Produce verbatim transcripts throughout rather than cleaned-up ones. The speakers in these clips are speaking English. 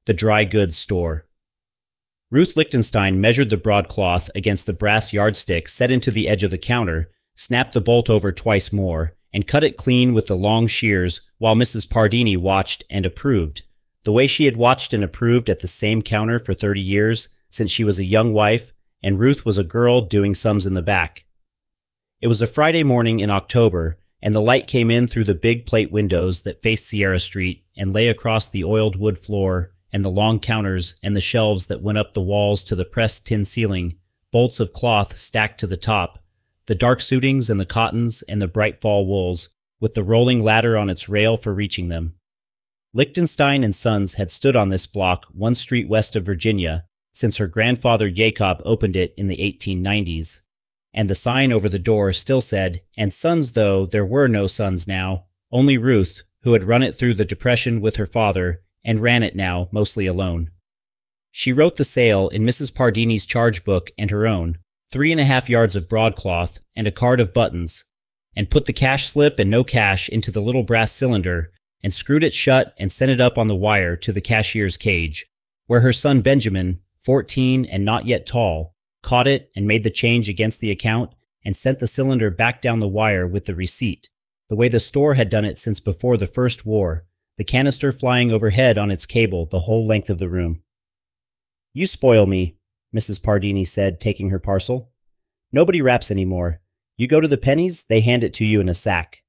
The dry goods store. Ruth Lichtenstein measured the broadcloth against the brass yardstick set into the edge of the counter, snapped the bolt over twice more, and cut it clean with the long shears while Missus Pardini watched and approved, the way she had watched and approved at the same counter for thirty years, since she was a young wife, and Ruth was a girl doing sums in the back. It was a Friday morning in October, and the light came in through the big plate windows that faced Sierra Street and lay across the oiled wood floor and the long counters and the shelves that went up the walls to the pressed tin ceiling, bolts of cloth stacked to the top, the dark suitings and the cottons and the bright fall wools, with the rolling ladder on its rail for reaching them. Lichtenstein and Sons had stood on this block one street west of Virginia since her grandfather Jacob opened it in the eighteen nineties, and the sign over the door still said, "And Sons," though there were no sons now, only Ruth, who had run it through the Depression with her father and ran it now mostly alone. She wrote the sale in Missus Pardini's charge book and her own, three and a half yards of broadcloth and a card of buttons, and put the cash slip and no cash into the little brass cylinder and screwed it shut and sent it up on the wire to the cashier's cage, where her son Benjamin, fourteen and not yet tall, caught it and made the change against the account and sent the cylinder back down the wire with the receipt, the way the store had done it since before the First War, the canister flying overhead on its cable the whole length of the room. "You spoil me," Missus Pardini said, taking her parcel. "Nobody wraps anymore. You go to the Pennies, they hand it to you in a sack."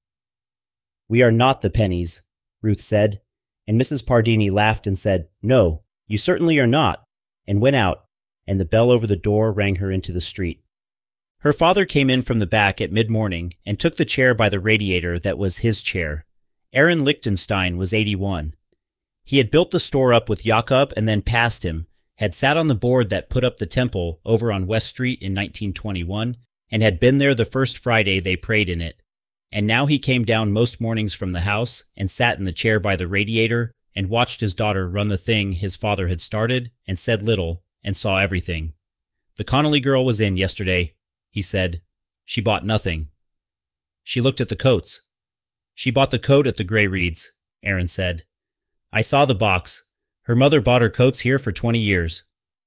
"We are not the Pennies," Ruth said, and Missus Pardini laughed and said, "No, you certainly are not," and went out, and the bell over the door rang her into the street. Her father came in from the back at mid-morning and took the chair by the radiator that was his chair. Aaron Lichtenstein was eighty-one. He had built the store up with Jakob and then passed him, had sat on the board that put up the temple over on West Street in nineteen twenty-one, and had been there the first Friday they prayed in it. And now he came down most mornings from the house and sat in the chair by the radiator and watched his daughter run the thing his father had started and said little and saw everything. "The Connolly girl was in yesterday," he said. "She bought nothing." She looked at the coats. "She bought the coat at the Gray Reeds," Aaron said. "I saw the box. Her mother bought her coats here for twenty years.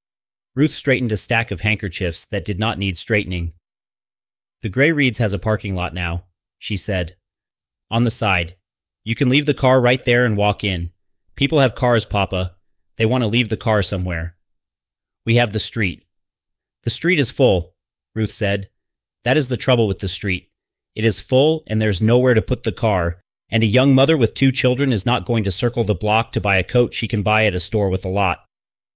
Ruth straightened a stack of handkerchiefs that did not need straightening. "The Gray Reeds has a parking lot now," she said. "On the side. You can leave the car right there and walk in. People have cars, Papa. They want to leave the car somewhere. We have the street." "The street is full," Ruth said. "That is the trouble with the street. It is full and there's nowhere to put the car, and a young mother with two children is not going to circle the block to buy a coat she can buy at a store with a lot."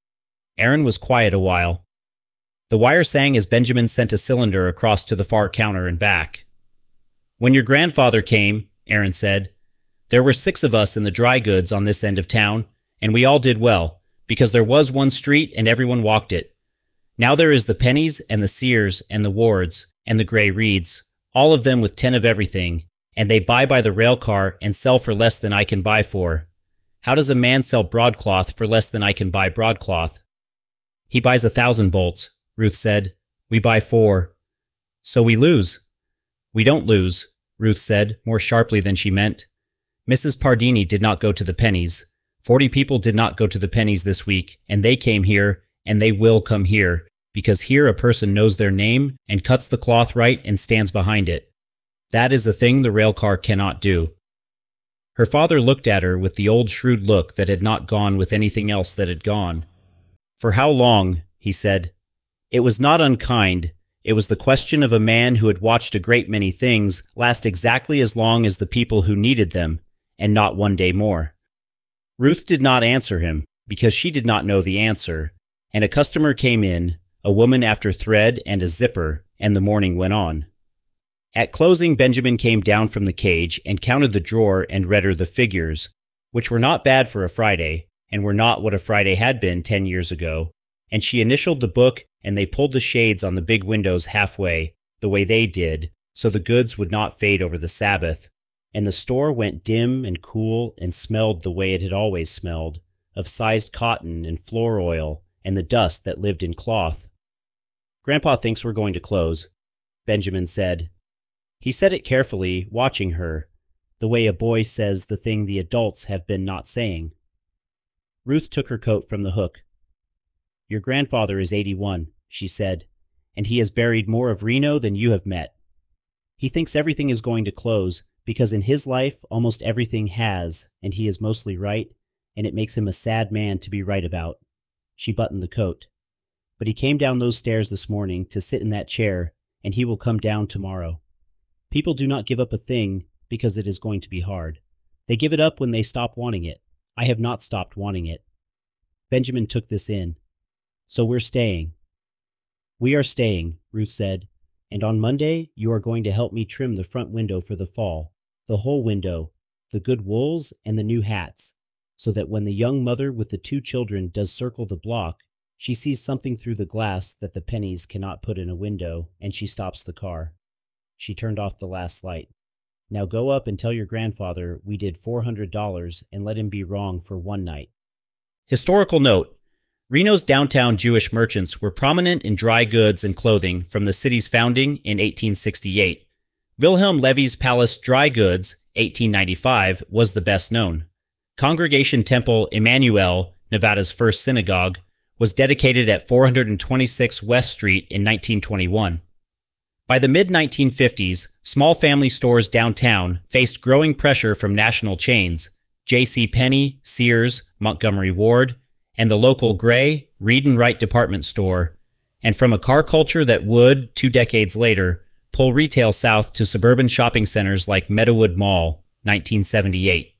Aaron was quiet a while. The wire sang as Benjamin sent a cylinder across to the far counter and back. "When your grandfather came," Aaron said, "there were six of us in the dry goods on this end of town, and we all did well, because there was one street and everyone walked it. Now there is the Pennies and the Sears and the Wards and the Gray Reeds, all of them with ten of everything, and they buy by the rail car and sell for less than I can buy for. How does a man sell broadcloth for less than I can buy broadcloth?" "He buys a thousand bolts," Ruth said. "We buy four. So we lose." "We don't lose," Ruth said, more sharply than she meant. "Missus Pardini did not go to the Pennies. Forty people did not go to the Pennies this week, and they came here, and they will come here, because here a person knows their name and cuts the cloth right and stands behind it. That is a thing the rail car cannot do." Her father looked at her with the old shrewd look that had not gone with anything else that had gone. "For how long?" he said. It was not unkind. It was the question of a man who had watched a great many things last exactly as long as the people who needed them, and not one day more. Ruth did not answer him, because she did not know the answer, and a customer came in, a woman after thread and a zipper, and the morning went on. At closing, Benjamin came down from the cage and counted the drawer and read her the figures, which were not bad for a Friday, and were not what a Friday had been ten years ago, and she initialed the book, and they pulled the shades on the big windows halfway, the way they did, so the goods would not fade over the Sabbath, and the store went dim and cool and smelled the way it had always smelled, of sized cotton and floor oil and the dust that lived in cloth. "Grandpa thinks we're going to close," Benjamin said. He said it carefully, watching her, the way a boy says the thing the adults have been not saying. Ruth took her coat from the hook. "Your grandfather is eighty-one, she said, "and he has buried more of Reno than you have met. He thinks everything is going to close because in his life almost everything has, and he is mostly right, and it makes him a sad man to be right about." She buttoned the coat. "But he came down those stairs this morning to sit in that chair, and he will come down tomorrow. People do not give up a thing because it is going to be hard. They give it up when they stop wanting it. I have not stopped wanting it." Benjamin took this in. "So we're staying." "We are staying," Ruth said, "and on Monday you are going to help me trim the front window for the fall, the whole window, the good wools and the new hats, so that when the young mother with the two children does circle the block, she sees something through the glass that the pennies cannot put in a window, and she stops the car." She turned off the last light. "Now go up and tell your grandfather we did four hundred dollars and let him be wrong for one night." Historical note: Reno's downtown Jewish merchants were prominent in dry goods and clothing from the city's founding in eighteen sixty-eight. Wilhelm Levy's Palace Dry Goods, eighteen ninety-five, was the best known. Congregation Temple Emmanuel, Nevada's first synagogue, was dedicated at four hundred twenty-six West Street in nineteen twenty-one. By the mid nineteen fifties, small family stores downtown faced growing pressure from national chains, J C Penney, Sears, Montgomery Ward, and the local Gray, Reed and Wright department store, and from a car culture that would, two decades later, pull retail south to suburban shopping centers like Meadowood Mall, nineteen seventy-eight.